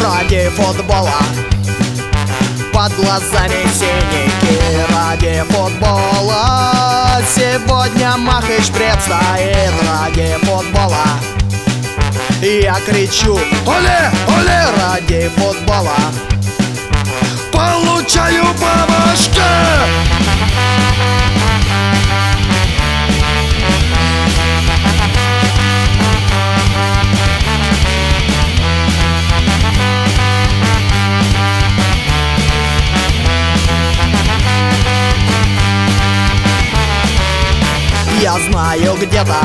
ради футбола. Под глазами синяки ради футбола. Сегодня Махач предстоит ради футбола. Я кричу: оле, оле, ради футбола. Получаю по башке. Я знаю, где-то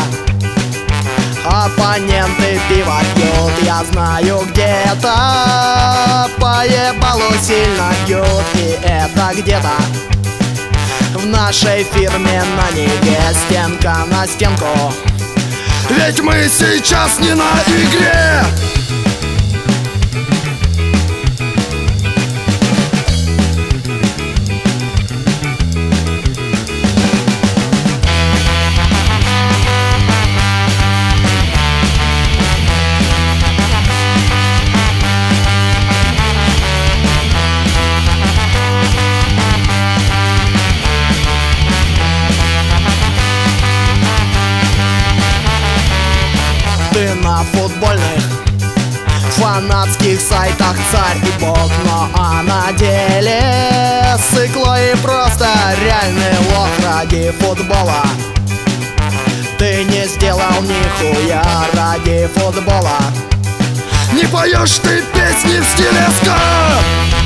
оппоненты пиво пьют. Я знаю, где-то поебалу сильно бьют. И это где-то в нашей фирме на Неве. Стенка на стенку, ведь мы сейчас не на игре. Ты на футбольных фанатских сайтах царь и бог, но на деле сыкло и просто реальный лох ради футбола. Ты не сделал нихуя ради футбола. Не поешь ты песни в стиле ска.